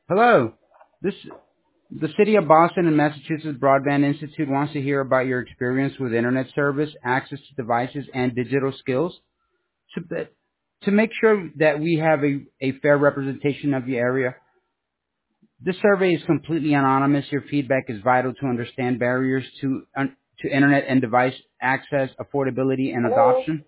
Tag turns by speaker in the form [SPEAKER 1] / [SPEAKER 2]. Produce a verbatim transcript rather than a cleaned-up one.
[SPEAKER 1] Hello. This the City of Boston and Massachusetts Broadband Institute wants to hear about your experience with internet service, access to devices, and digital skills. To, to make sure that we have a, a fair representation of the area, this survey is completely anonymous. Your feedback is vital to understand barriers to un, to internet and device access, affordability, and
[SPEAKER 2] Hello?
[SPEAKER 1] adoption.